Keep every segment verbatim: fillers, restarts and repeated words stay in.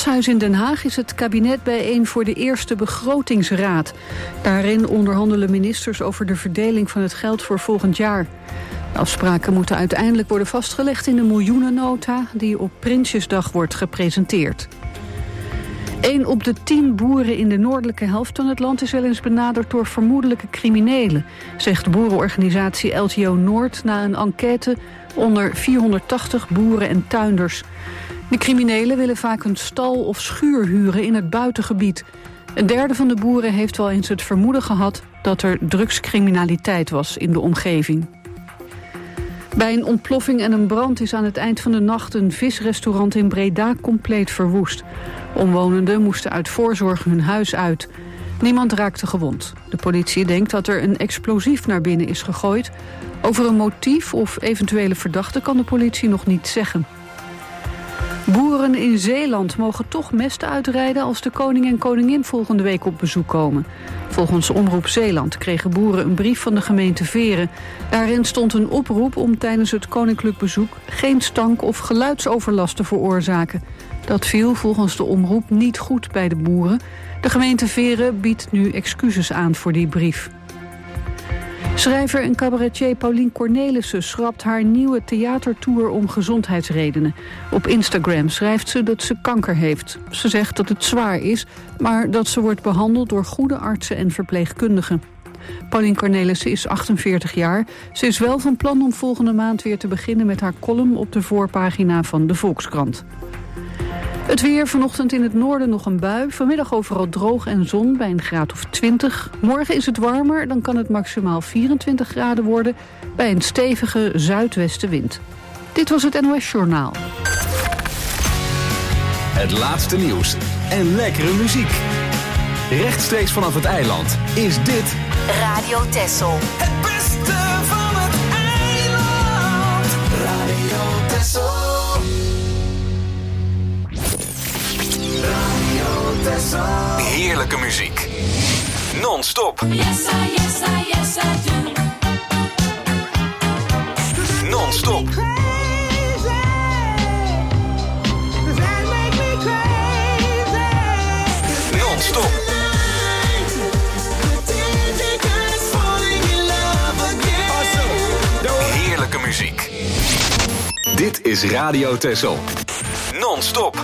Stadshuis in Den Haag is het kabinet bijeen voor de eerste begrotingsraad. Daarin onderhandelen ministers over de verdeling van het geld voor volgend jaar. De afspraken moeten uiteindelijk worden vastgelegd in de miljoenennota die op Prinsjesdag wordt gepresenteerd. Een op de tien boeren in de noordelijke helft van het land is wel eens benaderd door vermoedelijke criminelen, zegt de boerenorganisatie L T O Noord na een enquête onder vierhonderdtachtig boeren en tuinders. De criminelen willen vaak een stal of schuur huren in het buitengebied. Een derde van de boeren heeft wel eens het vermoeden gehad dat er drugscriminaliteit was in de omgeving. Bij een ontploffing en een brand is aan het eind van de nacht een visrestaurant in Breda compleet verwoest. Omwonenden moesten uit voorzorg hun huis uit. Niemand raakte gewond. De politie denkt dat er een explosief naar binnen is gegooid. Over een motief of eventuele verdachte kan de politie nog niet zeggen. Boeren in Zeeland mogen toch mest uitrijden als de koning en koningin volgende week op bezoek komen. Volgens Omroep Zeeland kregen boeren een brief van de gemeente Veren. Daarin stond een oproep om tijdens het koninklijk bezoek geen stank- of geluidsoverlast te veroorzaken. Dat viel volgens de omroep niet goed bij de boeren. De gemeente Veren biedt nu excuses aan voor die brief. Schrijver en cabaretier Paulien Cornelissen schrapt haar nieuwe theatertour om gezondheidsredenen. Op Instagram schrijft ze dat ze kanker heeft. Ze zegt dat het zwaar is, maar dat ze wordt behandeld door goede artsen en verpleegkundigen. Paulien Cornelissen is achtenveertig jaar. Ze is wel van plan om volgende maand weer te beginnen met haar column op de voorpagina van de Volkskrant. Het weer, vanochtend in het noorden nog een bui. Vanmiddag overal droog en zon bij een graad of twintig. Morgen is het warmer, dan kan het maximaal vierentwintig graden worden bij een stevige zuidwestenwind. Dit was het N O S Journaal. Het laatste nieuws en lekkere muziek. Rechtstreeks vanaf het eiland is dit Radio Texel. Het beste van het eiland. Radio Texel. heerlijke muziek. Non-stop. Yes, I, yes, I, yes, I do. Non-stop. Non-stop. Heerlijke muziek. Dit is Radio Texel. Non-stop.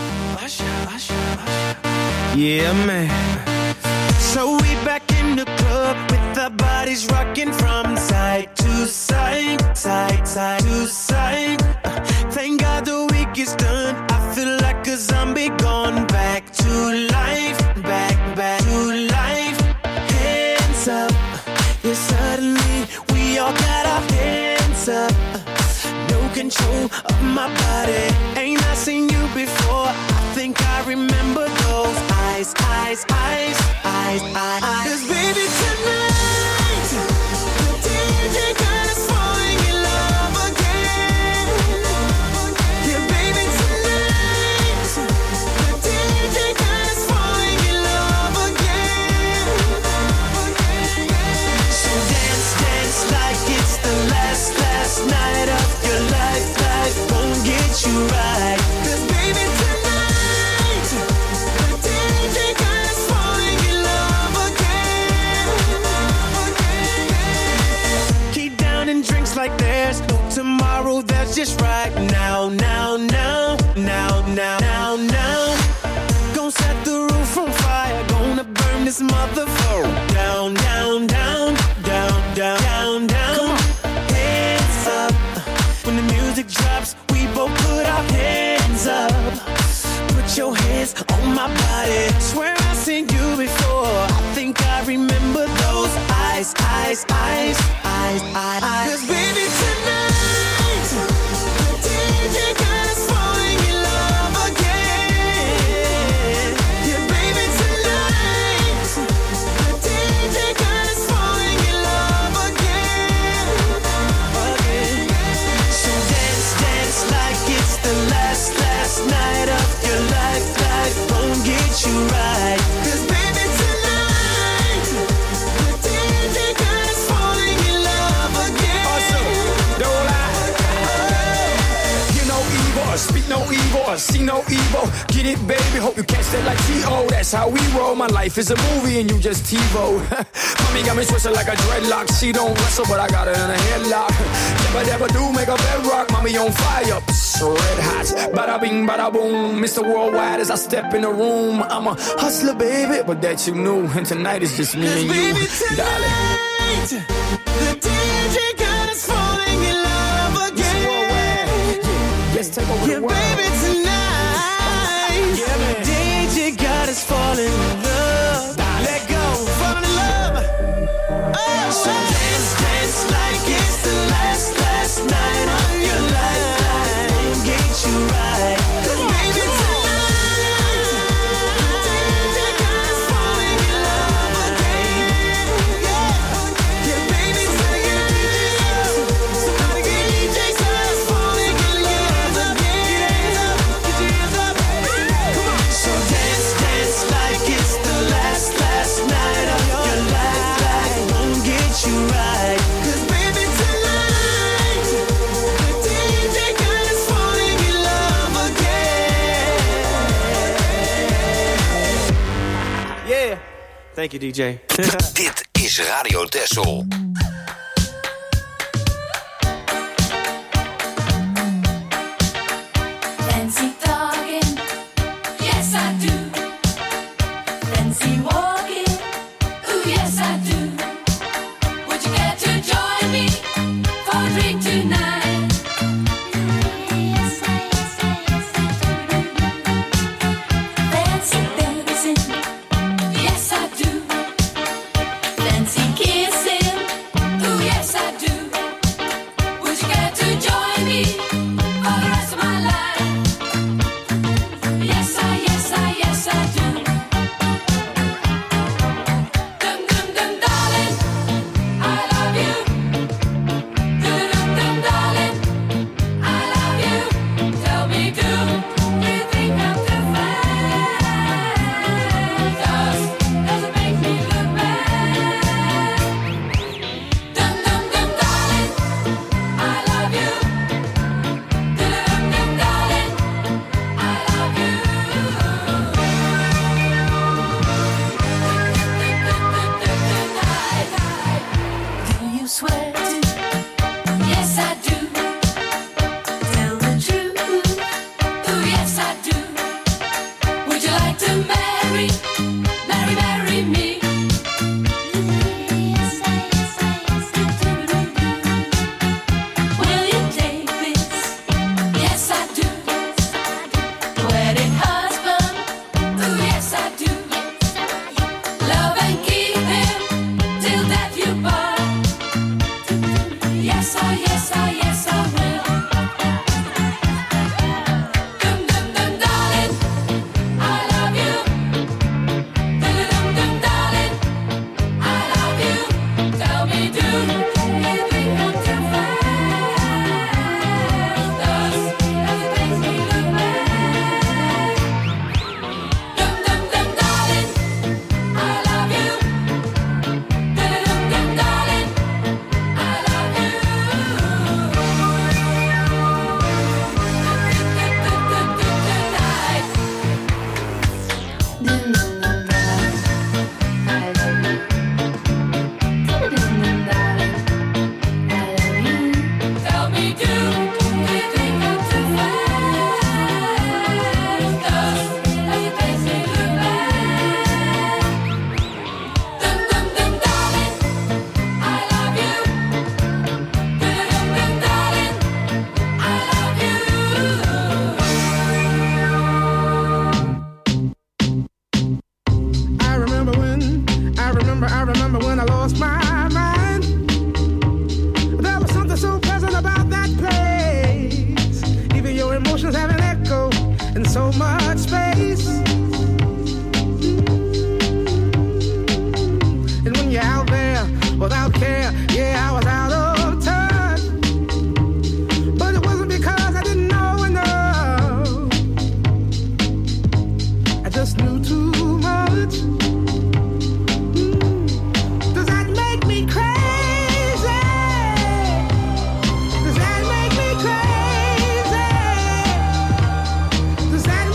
Yeah, man. So we back in the club with our bodies rocking from side to side, side, side to side. Uh, thank God the week is done. I feel like a zombie gone back to life, back, back to life. Hands up, yeah, suddenly we all got our hands up. No control of my body. Ain't I seen you before? I think I remember those eyes, eyes, eyes, eyes, eyes, eyes. 'Cause baby tonight, the D J got us falling in love again. Yeah, baby tonight, the D J got us falling in love again. So dance, dance like it's the last, last night of your life. Life won't get you right. 'Cause baby tonight, the D J got us falling in love again. Keep down and drinks like there's no tomorrow. That's just right now, now, now, now, now, now, now. Gonna set the roof on fire. Gonna burn this motherfucker down, down, down, down, down, down, down. Come on. Hands up. When the music drops, we both put our hands up. Put your hands on my body. Swear I've seen you before. I think I remember those eyes, eyes, eyes, eyes, eyes, eyes. 'Cause baby tonight, the D J got us falling in love again. Yeah, baby tonight, the D J got us falling in love again. Again. So dance, dance like it's the last, last night of your life. Life won't get you right. 'Cause baby tonight, the D J got us falling in love again. Awesome. no evil. Get it, baby, hope you catch that like T O. That's how we roll, my life is a movie and you just TiVo. Mommy got me twisted like a dreadlock. She don't wrestle, but I got her in a headlock. Never, never do make a bedrock. Mommy on fire, so red hot. Bada bing, bada boom. Mister Worldwide as I step in the room. I'm a hustler, baby, but that you knew. And tonight is just me and you, baby, tonight, darling. The D J got us falling in love again. Let's take over yeah, the world. Baby, tonight, yeah, man. D J got us falling in love. Let go, fall in love. Oh, so dance, dance like it's the last, last night of your life. Get you right. 'Cause baby, tonight, D J got us falling in love again. Yeah, yeah, baby, tonight, somebody get D J got us falling in love again. Get your hands up, get your hands up. Come on. So dance, dance like it's the last, last night of your life. Won't get you right. 'Cause baby, tonight, the D J got us falling in love again. Yeah. Thank you, D J. Dit is Radio Texel. Fancy talking, yes I do. Fancy walking, ooh yes I do. Would you care to join me for a drink tonight? Yes I, yes I, yes I do. Fancy dancing, yes I do. Fancy kissing, ooh yes I do. Would you care to join me for the rest of my life? Yes I, yes I, yes I do. Dum dum dum darling, I love you. Dum dum dum darling, I love you. Tell me, do you think I'm too fast? Does does it make me look bad? Dum dum dum darling, I love you. Dum dum dum darling, I love you. Do you swear to? Yes, I do. Tell the truth. Oh, yes, I do. Would you like to marry, marry, marry me? Yes, I, yes, I, yes, I do. Will you take this? Yes, I do. Wedding husband. Oh, yes, I do. Love and keep him till death you part. Yes, I, yes, I, yes, I will. Dum dum dum darling, I love you. Dum dum dum darling, I love you. Tell me, do you think I'm too fast? Does does it make me look bad? Dum dum dum darling, I love you. Dum dum dum darling, I love you. Tonight. Dum dum dum darling, I love you. Dum dum dum darling, I love you. Tell me, do you think I'm too fast? Does does it make me look bad? Dum dum dum darling, I love you. Dum dum dum darling, I love you. I remember when, I remember, I remember when I lost my mind. There was something so pleasant about that place. Even your emotions have an echo in so much space. And when you're out there without care, yeah, I was out of touch. But it wasn't because I didn't know enough. I just knew too much. Does that make me crazy? Does that make me crazy? Does that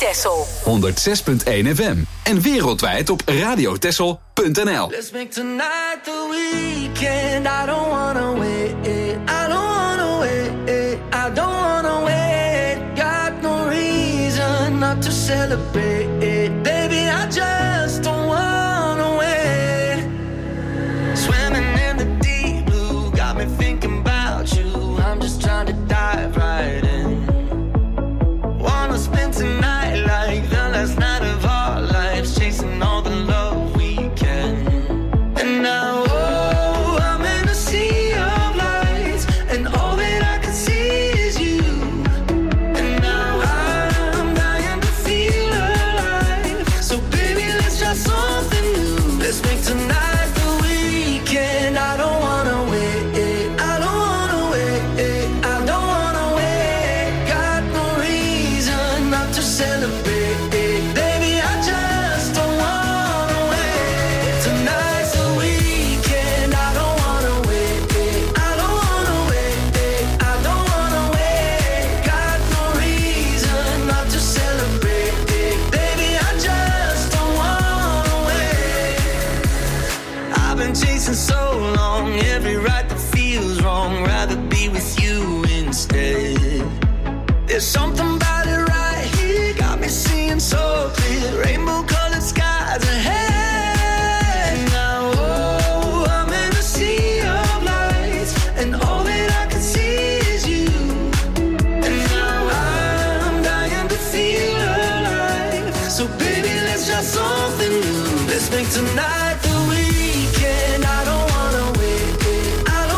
Texel. honderdzes punt één F M. En wereldwijd op radiotexel punt n l. Let's make tonight the weekend. I don't wanna wait. I don't wanna wait. I don't wanna wait. Got no reason not to celebrate. Baby, I just don't wanna wait. Swimming in the deep blue got me thinking about you. I'm just trying to dive right in. Wanna spend tonight like the last night of our lives, chasing all the love we can. And now, oh, I'm in a sea of lights, and all that I can see is you. And now I'm dying to feel alive. So baby, let's try something new. Let's make tonight the weekend. I don't wanna wait. I don't wanna wait. I don't wanna wait. Got no reason not to celebrate. Baby, I just don't wanna wait. Tonight's the weekend. I don't wanna wait. I don't wanna wait. I don't wanna wait. Got no reason not to celebrate. Baby, I just don't wanna wait. I've been chasing so long, every right that feels wrong. Rather be with you instead. There's something about it right here, got me seeing so clear. Rainbow colored skies ahead. Now, oh, I'm in a sea of lights, and all that I can see is you. And now I'm dying to feel alive. So baby, let's try something new. Let's make tonight the weekend. I don't wanna wait. I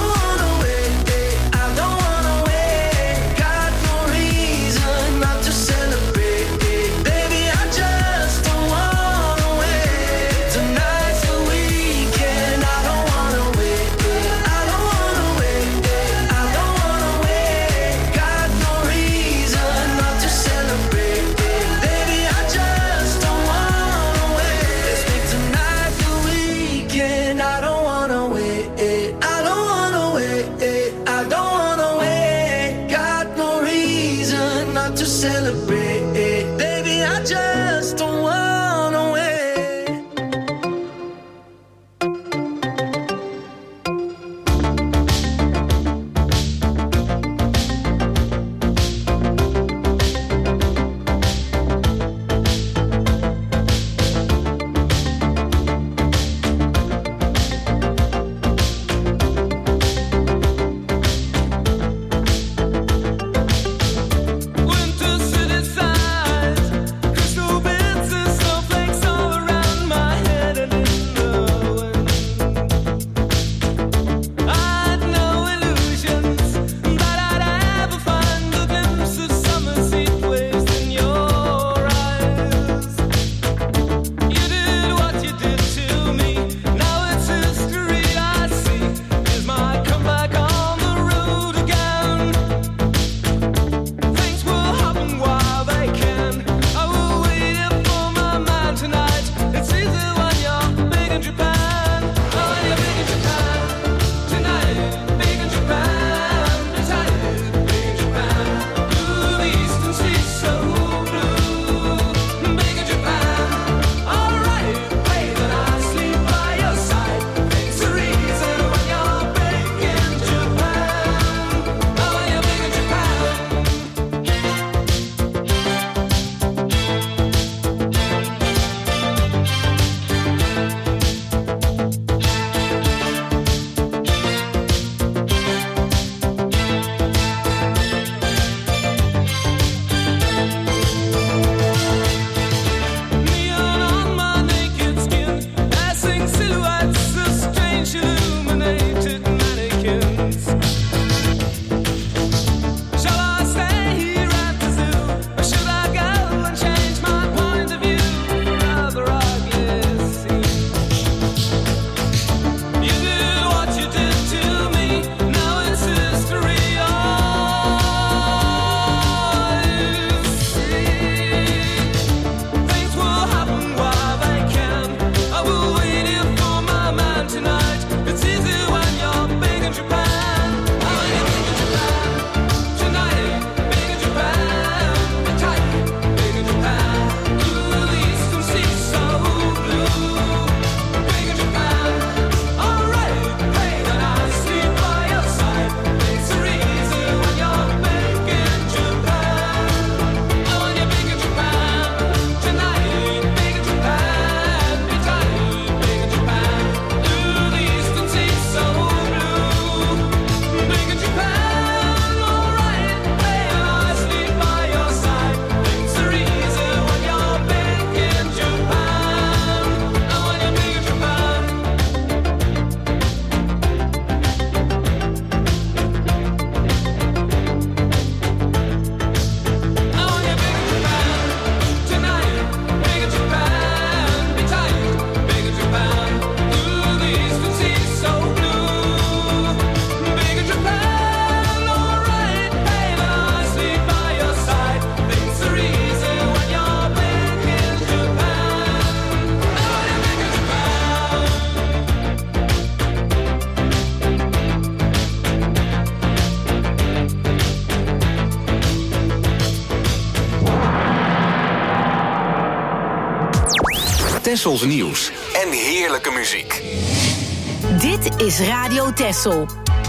Tessels nieuws en heerlijke muziek. Dit is Radio Tessel.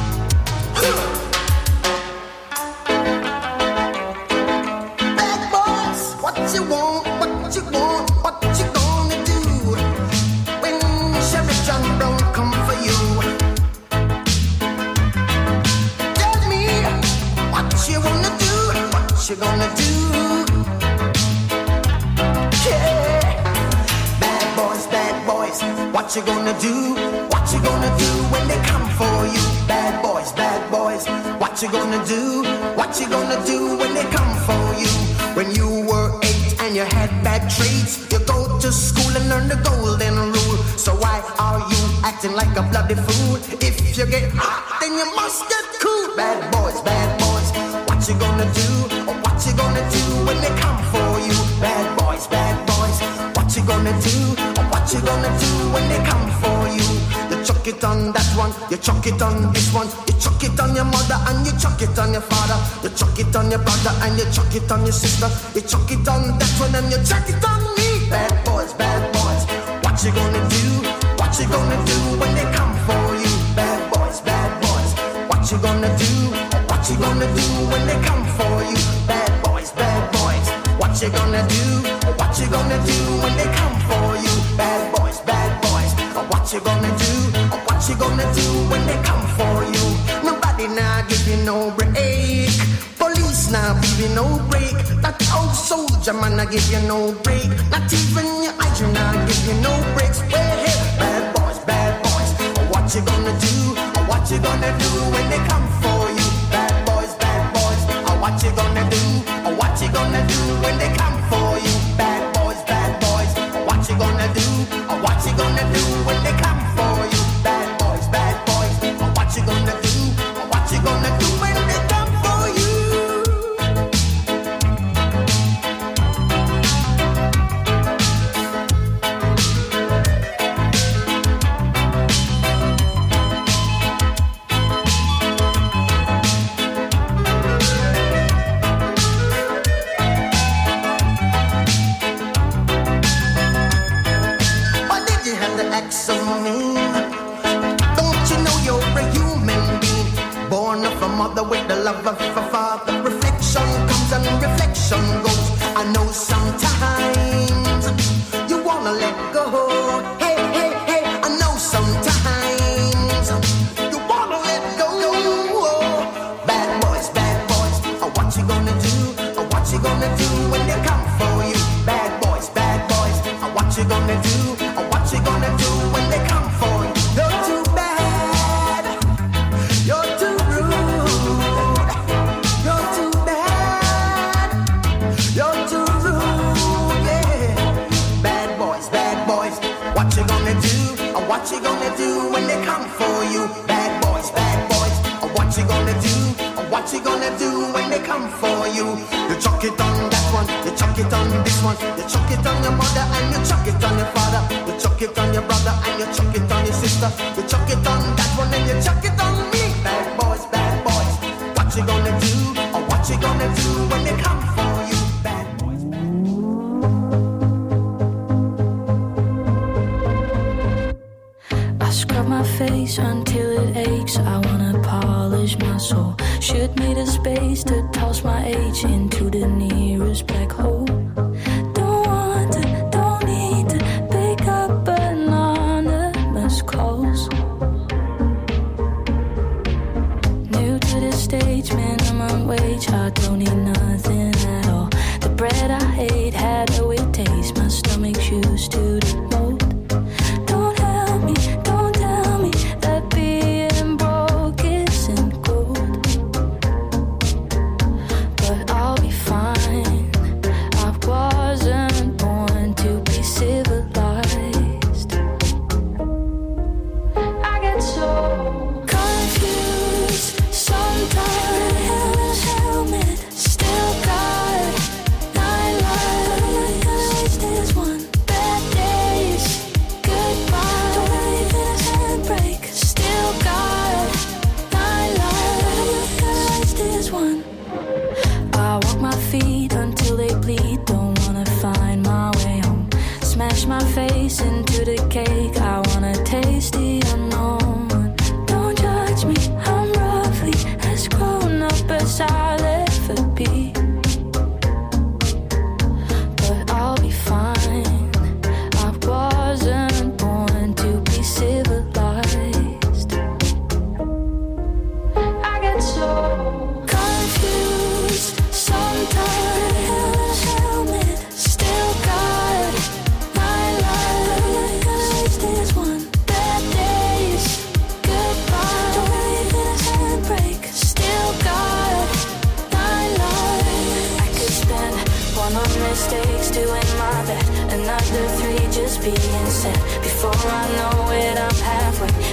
Bad boys, what you want, what you want, what you gonna do when Sheriff John Brown come for you? Tell me what you wanna do, what you gonna do? What you gonna do? What you gonna do when they come for you? Bad boys, bad boys. What you gonna do? What you gonna do when they come for you? When you were eight and you had bad traits, you go to school and learn the golden rule. So why are you acting like a bloody fool? If you get hot, then you must get cool. Bad boys, bad boys. What you gonna do? Or what you gonna do when they come for you? Bad boys, bad boys. What you gonna do? Or what you gonna do when they come for you? You chuck it on that one, you chuck it on this one, you chuck it on your mother and you chuck it on your father, you chuck it on your brother and you chuck it on your sister, you chuck it on that one and you chuck it on me. Bad boys, bad boys. What you gonna do? What you gonna do when they come for you? Bad boys, bad boys. What you gonna do? What you gonna do when they come for you? Bad boys, bad boys. What you gonna do? What you gonna do when they come for you? Bad boys, bad boys. What you gonna do? What you gonna do when they come for you? Nobody now give you no break. Police now give you no break. That old soldier man I give you no break. Not even your eyes you now give you no breaks. Well, hey, bad boys, bad boys. What you gonna do? What you gonna do when they come for you? Bad boys, bad boys. What you gonna do? What you gonna do when they come for you? Bad boys, bad boys. What you gonna do? What you gonna do when they come for you? Bad boys, bad boys. What you gonna do? What you gonna do when they come for you? Mother with the love of a father. Reflection comes and reflection goes. I know sometimes you wanna let go. Hey, hey, hey, I know sometimes you wanna let go. Bad boys, bad boys. What you gonna do? What you gonna do when they come for you? Bad boys, bad boys. What you gonna do? What you gonna do when they come for you? You're too bad. You're too what you gonna do when they come for you? Bad boys, bad boys. What you gonna do? What you gonna do when they come for you? You chuck it on that one, you chuck it on this one, you chuck it on your mother and you chuck it on your father, you chuck it on your brother and you chuck it on your sister, you chuck it on that one and you chuck it on me. Bad boys, bad boys. What you gonna do? Or what you gonna do when they come for you? Bad boys. Scrub my face until it aches. I wanna polish my soul. Should need a space to toss my age into the nearest black hole. Don't want to, don't need to pick up anonymous calls. New to the stage, minimum wage. I don't need nothing at all. The bread I ate had a weird taste. My stomach's used to the mold. Don't help me, don't tell me that being broke isn't gold. But I'll be fine, I'll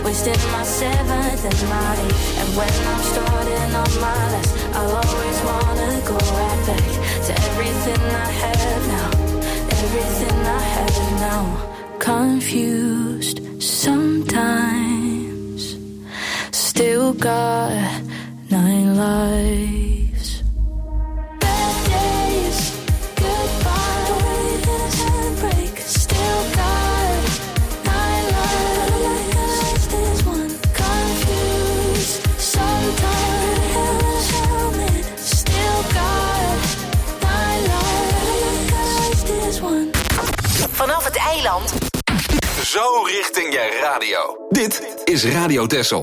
wasting my seventh and my eighth. And when I'm starting on my last, I'll always wanna go right back to everything I have now, everything I have now. Confused sometimes, still got nine lives. Bad days, goodbye, handbrake, still got nine lives. There's one. Confused sometimes, helmet, still got nine lives. There's one. Vanaf het eiland. Zo richting je radio. Dit is Radio Texel.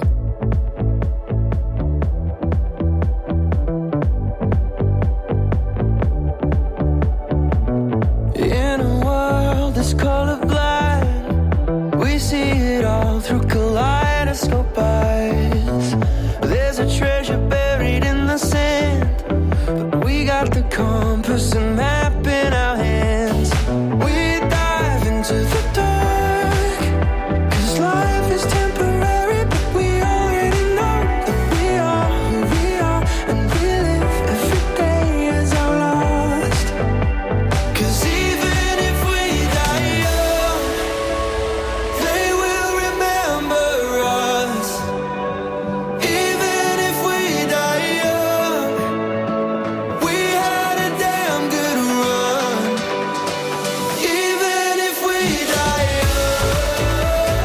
In a world that's colorblind, we see it all through kaleidoscope eyes. There's a treasure buried in the sand, but we got the compass and map in our hands. We dive into the dark, 'cause life is temporary, but we already know that we are who we are, and we live every day as our last. 'Cause even if we die young, they will remember us. Even if we die young, we had a damn good run. Even if we die young,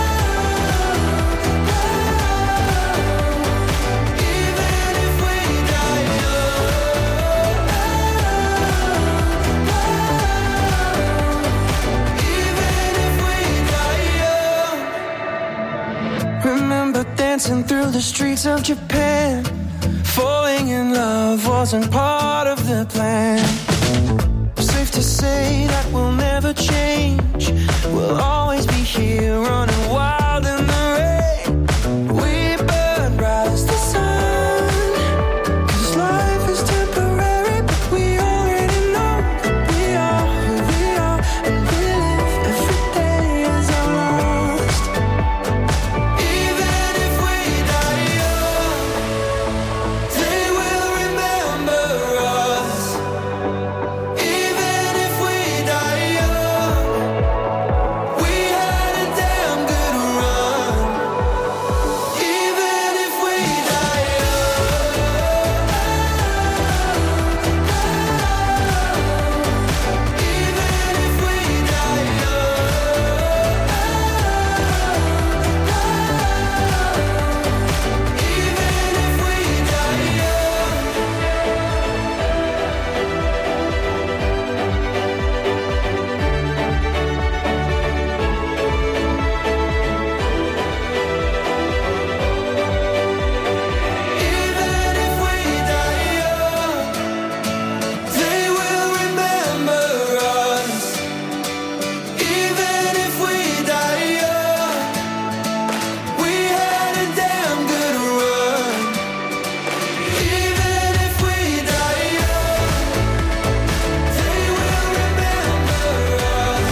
even if we die young, even if we die young. Remember dancing through the streets of Japan. Falling in love wasn't part of the plan. Safe to say that we'll never change. We'll always be here running wild in the rain. We burn bright as the sun, 'cause life is temporary, but we already know that we are who we are, and we live every day as our last. Even if we die young, they will remember us. Even if we die young, we had a damn good run. Even if we die young, even if we die young, even if we die young. Even if we die young, they will remember us. Even if we die young, we had a damn good run. Even if we die young, they will remember us.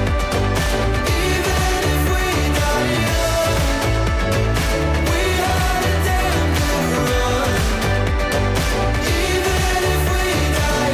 Even if we die young, we had a damn good run. Even if we die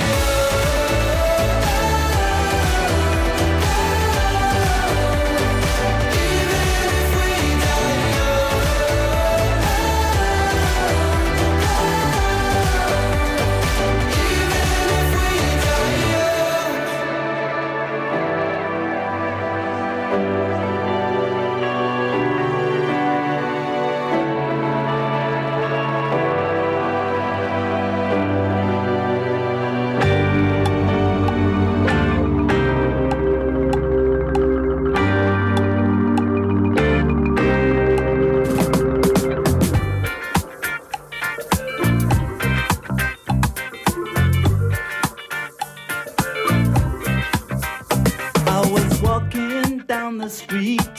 I was walking down the street,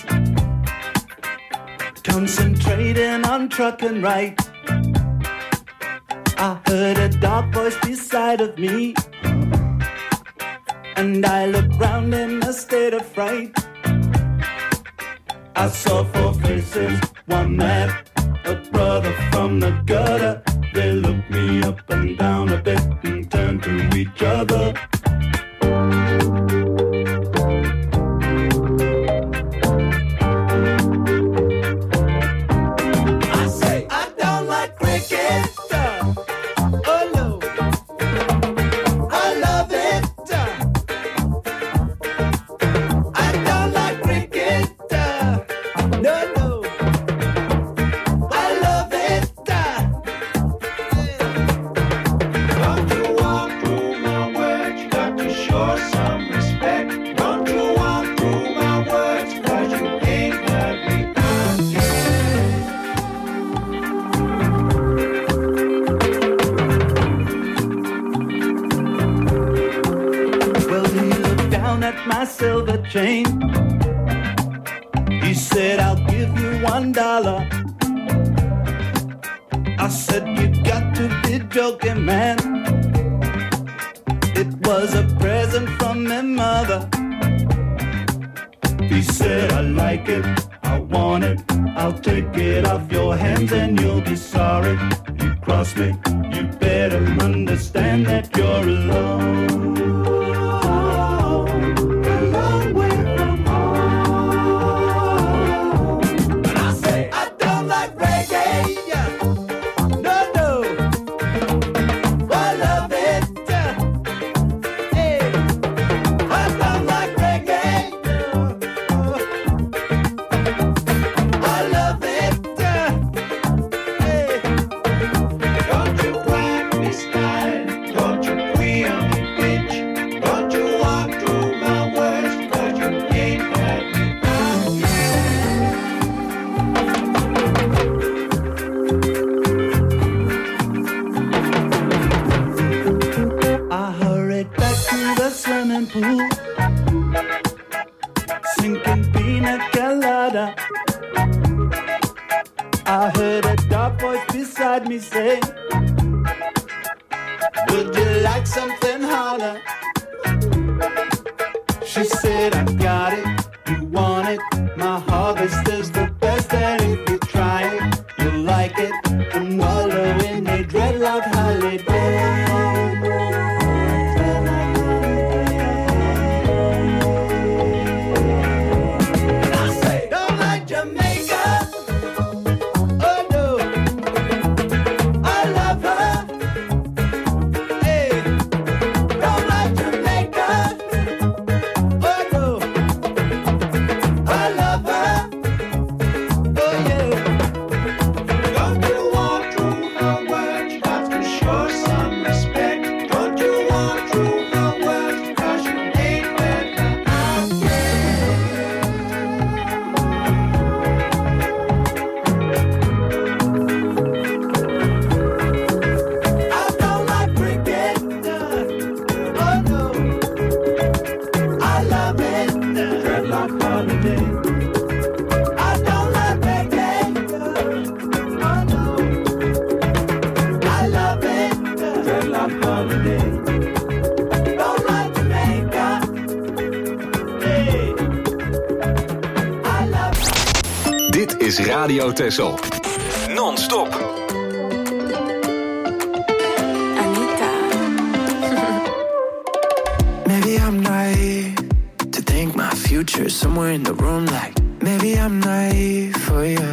concentrating on truck and right. I heard a dark voice beside of me, and I looked round in a state of fright. I saw four faces, one man, a brother from the gutter. They looked me up and down a bit and turned to each other. Silver chain. He said, I'll give you one dollar. I said, you got to be joking, man. It was a present from my mother. He said, I like it, I want it, I'll take it off your hands and you'll be sorry. You cross me, you better understand that you're alone. I heard a dark voice beside me say, would you like something harder? She said, I got it, you want it, my harvest is the best, and if you try it, you'll like it, and wallow in a dreadlock holiday. Is Radio Texel. Non-stop. Anita. Maybe I'm naive to think my future is somewhere in the room. Like, maybe I'm naive for you.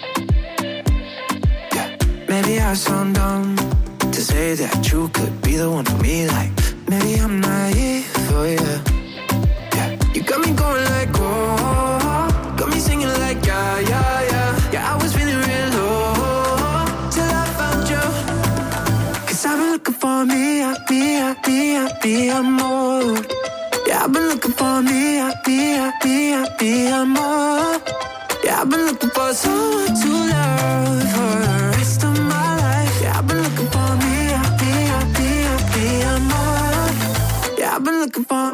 Yeah. Maybe I sound dumb to say that you could be the one for me. Like, maybe I'm naive for you. Yeah. You got me going like, oh, got me singing like, yeah, yeah, yeah. Yeah, I was feeling real low till I found you. Cause I've been looking for me, I, me, I, me, I, me, I'm more. Yeah, I've been looking for me, I, me, I, me, I, me, I'm more. Yeah, I've been looking for someone to love for the rest of my life. Yeah, I've been looking for me, I, me, I, me, I, me, I'm more. Yeah, I've been looking for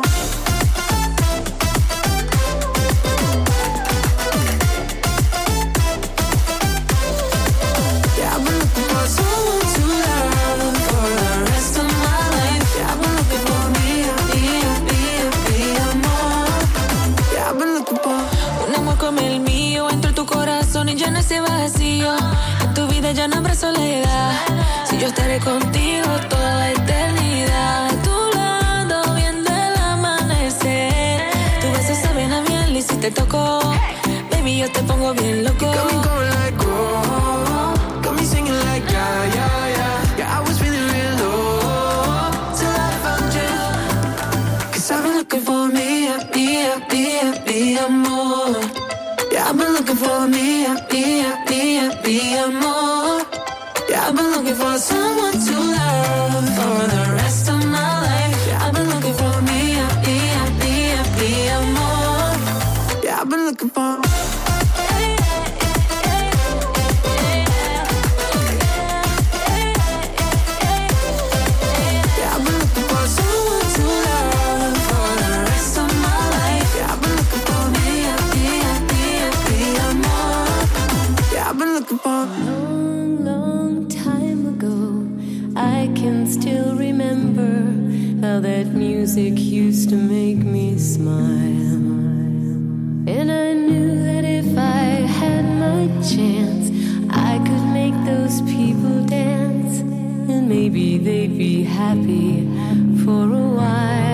como el mío ese vacío. En tu vida ya no habrá soledad. Si yo estaré contigo toda la eternidad. A tu lado viendo el amanecer. Tus besos saben a miel y si te toco, baby, yo te pongo bien loco. You got me going like, oh, got me singing like, yeah, yeah, yeah. Yeah, I was feeling real low till I found you. Cause I've been looking for me, me, me, me, amor. Yeah, I've been looking for me, me, me, me, amor. Yeah, I've been looking for someone to love for the rest of my life. Yeah, I've been looking for me, me, me, me, amor. Yeah, I've been looking for. Long, long time ago, I can still remember how that music used to make me smile. And I knew that if I had my chance, I could make those people dance. And maybe they'd be happy for a while.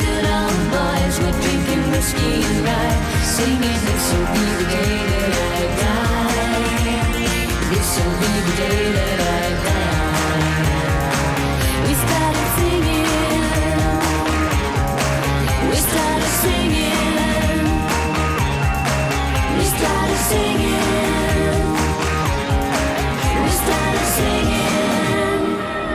Whiskey and rye, singing this will be the day that I singing. We started singing.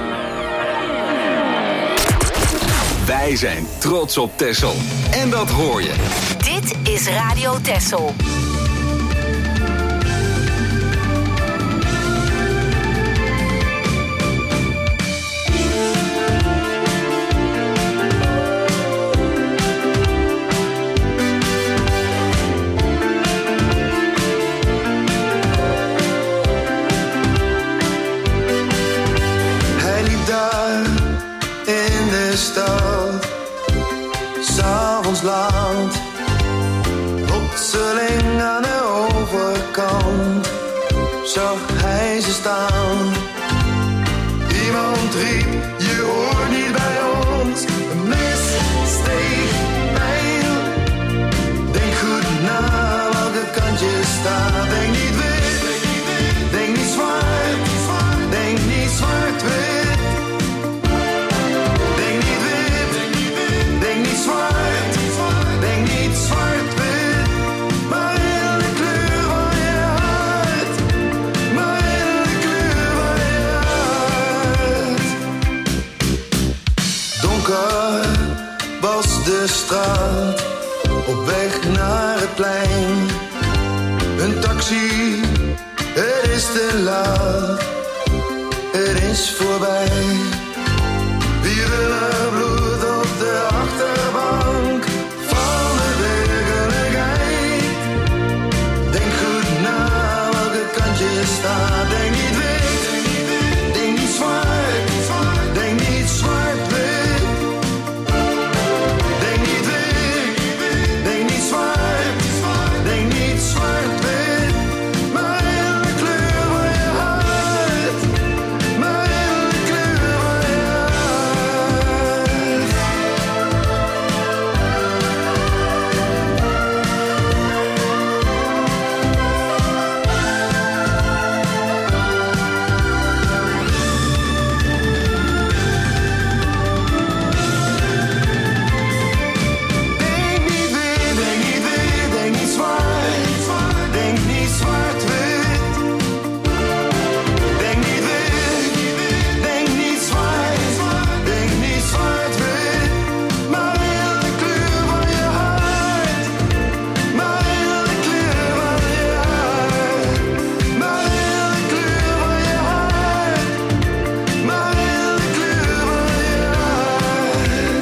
Wij zijn trots op Texel. En dat hoor je. Dit is Radio Texel. Hij liep daar in de stad, 's avonds laat, plotseling aan de overkant zag hij ze staan. Iemand riep, je hoort niet bij ons, een mis steeg pijl. Denk goed na welke kant je staat. Denk niet wit, denk niet zwart, denk niet zwart-wit. Denk niet wit, denk niet zwart, denk niet zwart-wit. Maar in de kleur van je hart, maar in de kleur van je hart. Donker was de straat, op weg naar het plein. Een taxi, het is te laat, het is voorbij. Wiebelig bloed op de achterbank van de werkelijkheid. Denk goed na welke kant je staat. Denk niet wit, denk niet zwart, denk niet zwart-wit. Denk niet wit, denk niet zwart, denk niet zwart-wit. Maar in de kleur van je hart, maar in de kleur van je hart. Denk niet wit, denk niet wit, denk niet zwart, denk niet zwart-wit. Denk niet wit, denk niet zwart, denk niet zwart-wit. Maar in de kleur van je hart, maar in de kleur van je hart. Maar in de kleur van je hart, maar in de kleur van je hart.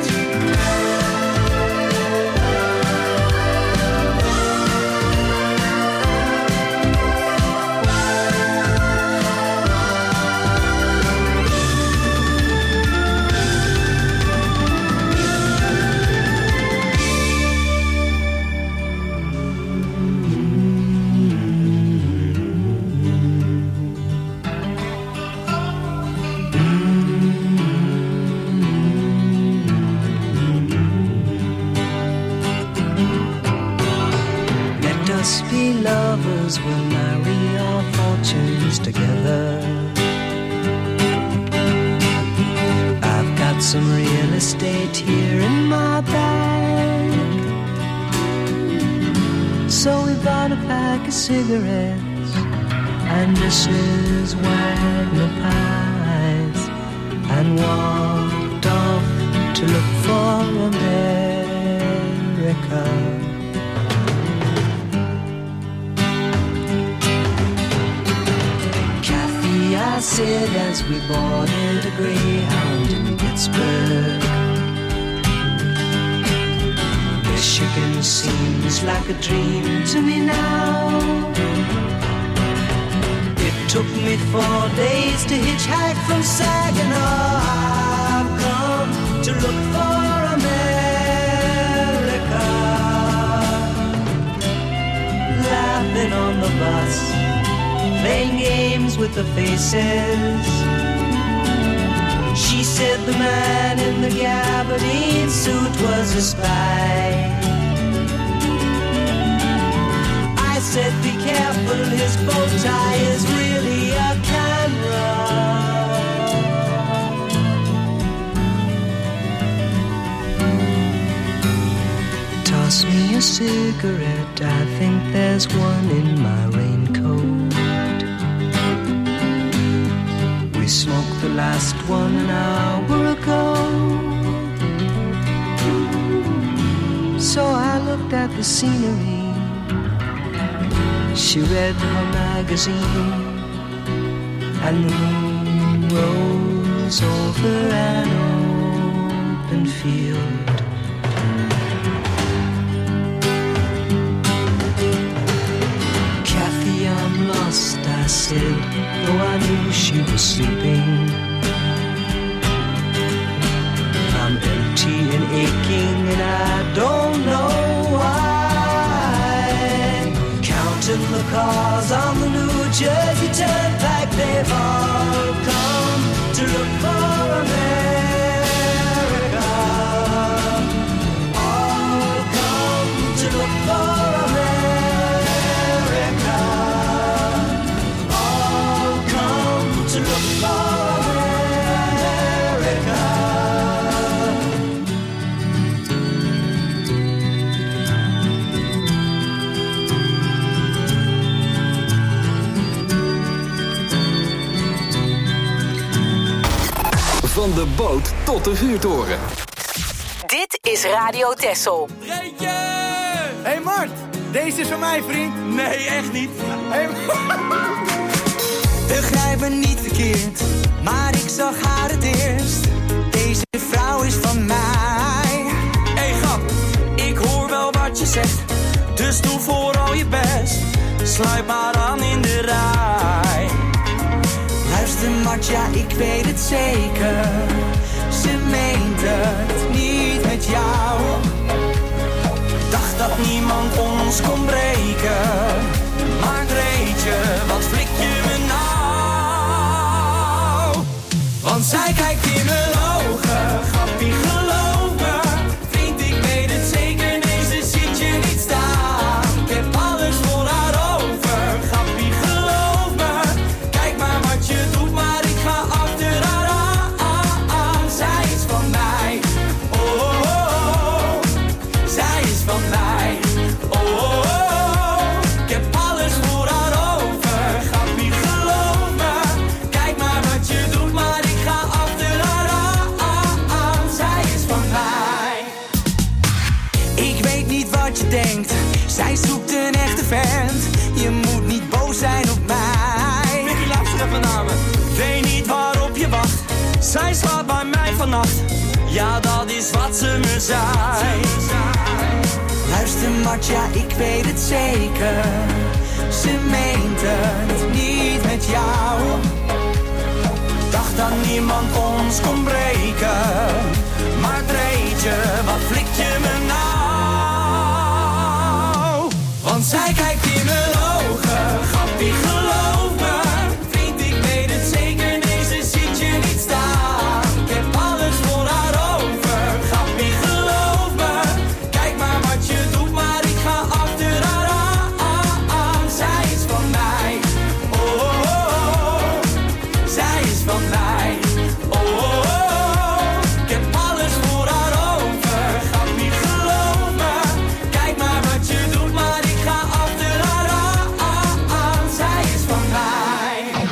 Let us be lovers, we'll marry our fortunes together. I've got some real estate here in my bag, so we bought a pack of cigarettes and Missus Wagner pies and walked off to look for America. Kathy, I said as we boarded a Greyhound in Pittsburgh, Michigan seems like a dream to me now. It took me four days to hitchhike from Saginaw. I've come to look for America. Laughing on the bus, playing games with the faces. She said the man in the gabardine suit was a spy. I said be careful, his bow tie is really a camera. Toss me a cigarette, I think there's one in my last one an hour ago. So I looked at the scenery. She read her magazine, and the moon rose over an open field. Kathy, I'm lost, I said, though I knew she was sleeping. I'm empty and aching, and I don't know why. Counting the cars on the New Jersey Turnpike, they've all come to look for America. All come to look for America. All come to look for America. Van de boot tot de vuurtoren. Dit is Radio Texel. Reetje! Hé hey Mart, deze is van mij, vriend. Nee, echt niet. Hey, begrijp me niet verkeerd, maar ik zag haar het eerst. Deze vrouw is van mij. Hé hey, grap, ik hoor wel wat je zegt, dus doe vooral je best. Sluit maar aan in de rij. Luister Mart, ja ik weet het zeker. Ze meent het niet met jou. Dacht dat niemand ons kon breken. Maar Greetje, wat flik je me nou? Want zij kijkt in mijn ogen. Grappie, geloof me. Vriend, ik weet het zeker. Nee, ze ziet je niet staan. Ik heb alles voor haar over. Grappie, geloof me. Kijk maar wat je doet, maar ik ga achter haar aan. Zij is van mij. Oh, oh, oh. Zij is van mij. Oh, oh, oh. Ik heb alles voor haar over. Grappie, geloof me. Kijk maar wat je doet, maar ik ga achter haar aan. Zij is van mij. Ik weet niet wat je denkt. Zij zoekt een echte vent. Je moet niet boos zijn op mij. Mickey, luister even naar me. Weet niet waarop je wacht. Zij slaat bij mij vannacht. Ja, dat is wat ze me zei. Luister Mart, ja ik weet het zeker. Ze meent het niet met jou. Dacht dat niemand ons kon breken. Maar Dreetje, wat flik je me nou? Want zij kijkt in mijn ogen. Grappie, geloof me. Vriend, ik weet het zeker. Nee, ze ziet je niet staan. Ik heb alles voor haar over. Grappie, geloof me. Kijk maar wat je doet, maar ik ga achter haar aan. Zij is van mij. Oh, oh, oh. Zij is van mij. Oh, oh, oh. Ik heb alles voor haar over. Grappie, geloof me. Kijk maar wat je doet, maar ik ga achter haar aan. Zij is van mij.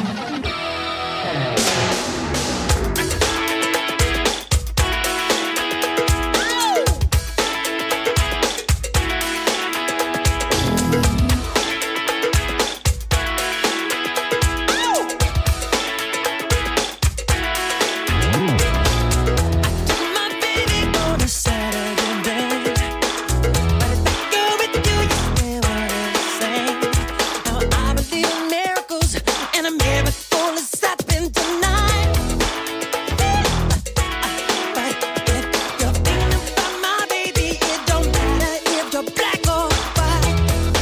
My baby on a Saturday day, but if I go with you, you swear what I'm saying. Now I believe in miracles, and a miracle is happening tonight. But if you're thinking about my baby, it don't matter if you're black or white.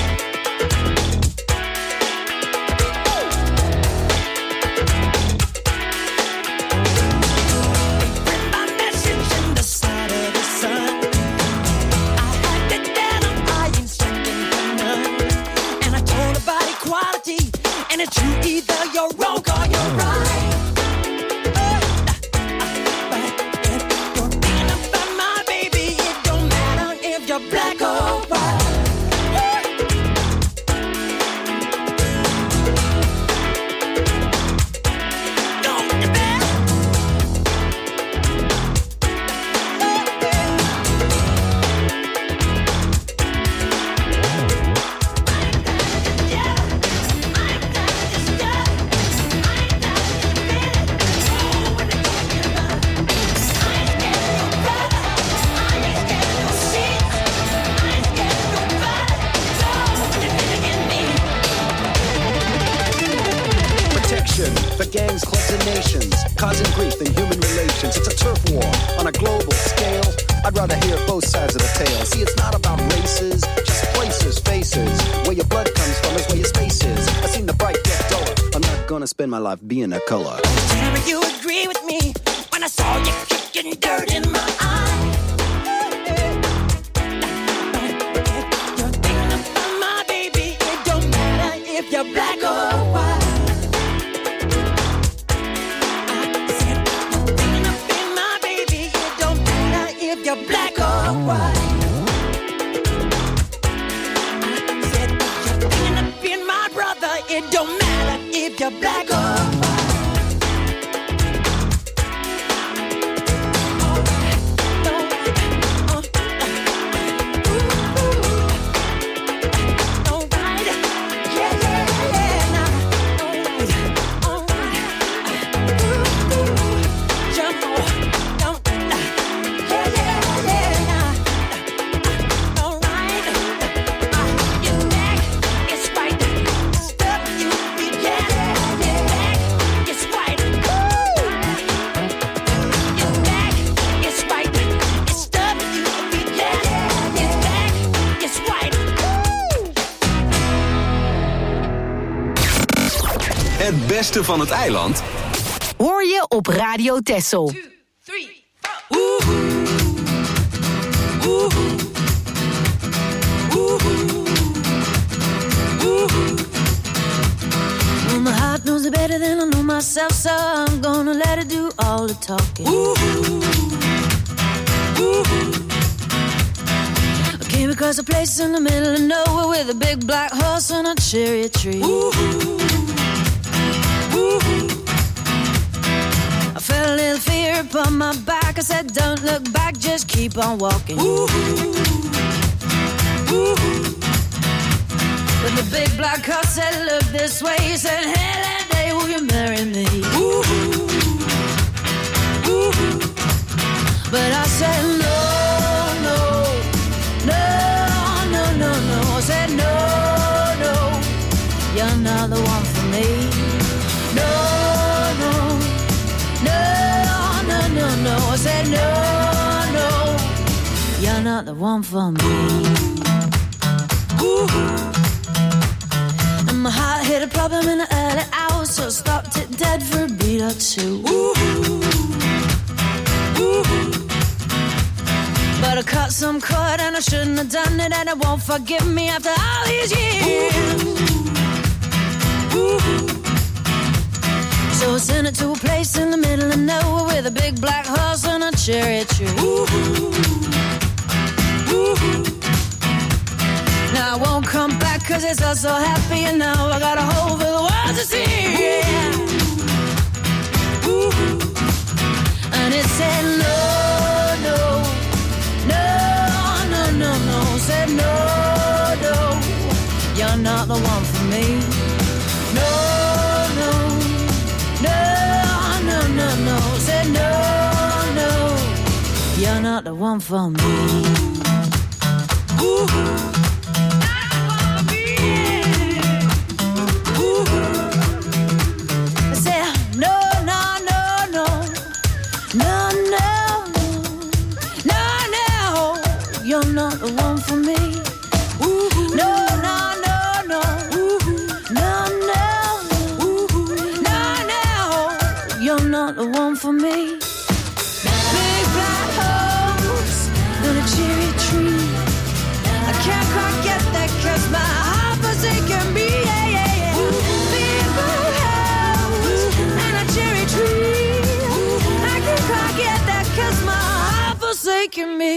My message in the side of the sun. I had it down, I ain't searching for none. And I told about equality, and it's you either you're wrong or you're right. But if you're thinking about my baby, it don't matter if you're black or white. Don't get back. for gangs, clubs, and nations, causing grief in human relations. It's a turf war on a global scale. I'd rather hear both sides of the tale. See, it's not about races, just places, faces. Where your blood comes from is where your space is. I seen the bright get duller. I'm not gonna spend my life being a color. Tell me you agree with me when I saw you kicking dirt in my eye. You're thinking about my baby. It don't matter if you're black or white. I said you're thinking about my baby. It don't matter if you're black or white. I said you're thinking about my brother. It don't matter if you're black or white. Het beste van het eiland hoor je op Radio Texel. Well, my heart knows it better than I know myself, so I'm gonna let it do all the talking. I came across a place in the middle of nowhere with a big black horse and a cherry tree. I felt a little fear upon my back. I said, don't look back, just keep on walking. But the big black horse said, look this way. He said, hey, that day, will you marry me? But I said, no, no, no, no, no, no. I said, no, no, you're not the one for me. No, no, no, no, no, no. I said, no, no, you're not the one for me. And my heart hit a problem in the early hours, so I stopped it dead for a beat or two. But I cut some cord and I shouldn't have done it, and it won't forgive me after all these years. So I sent it to a place in the middle of nowhere with a big black horse and a cherry tree. Now I won't come back cause it's all so happy, and now I got a hole for the world to see. Yeah. And it said no, no, no, no, no, no. Said no, no, you're not the one for me. No, no, no, no, no, no. Said no, no, you're not the one for me. Ooh. You're not the one for me. Ooh, no, no, no, no. Ooh, no, no, ooh, no, no. You're not the one for me. Big black horse and a cherry tree. I can't quite get that cause my heart forsaken me. Yeah, yeah, yeah. Big black horse and a cherry tree. I can't quite get that cause my heart forsaken me.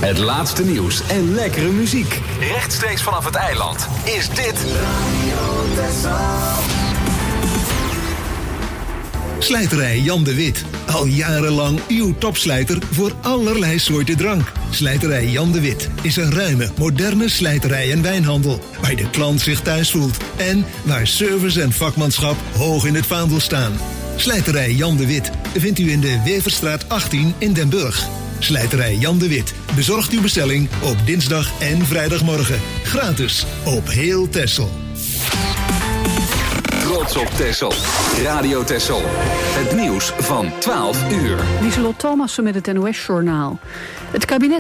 Het laatste nieuws en lekkere muziek. Rechtstreeks vanaf het eiland is dit Radio Texel. Slijterij Jan de Wit. Al jarenlang uw topslijter voor allerlei soorten drank. Slijterij Jan de Wit is een ruime, moderne slijterij en wijnhandel. Waar de klant zich thuis voelt. En waar service en vakmanschap hoog in het vaandel staan. Slijterij Jan de Wit vindt u in de Weverstraat achttien in Den Burg. Slijterij Jan de Wit bezorgt uw bestelling op dinsdag en vrijdagmorgen. Gratis op heel Texel. Trots op Texel. Radio Texel. Het nieuws van twaalf uur. Lieselot Thomassen met het N O S-journaal. Het kabinet